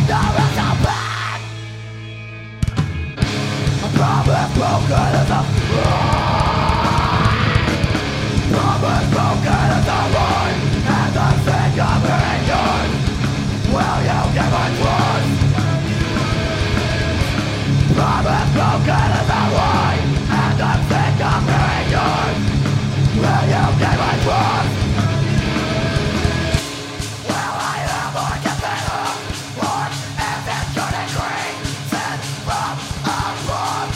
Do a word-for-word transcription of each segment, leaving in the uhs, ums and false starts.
Promise broken as a Promise broken as a line, and the sick of being yours. Will you give a trust? Promise broken as a line, and the sick of being yours. Will you give a trust? Will I ever consider what is it shooting green? Sent from above.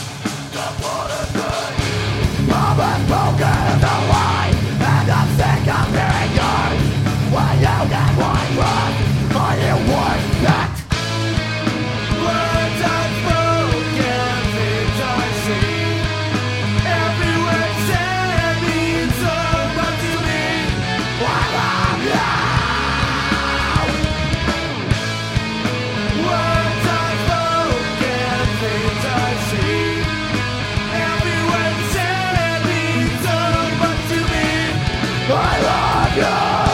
Promise broken as a line, and I'm sick of hearing yours. Will you get one trust? Are you worth that? Words unspoken, things unseen. Every word said means so much to me. I love you. Words unspoken, things unseen. Every word said means so much to me. I love you.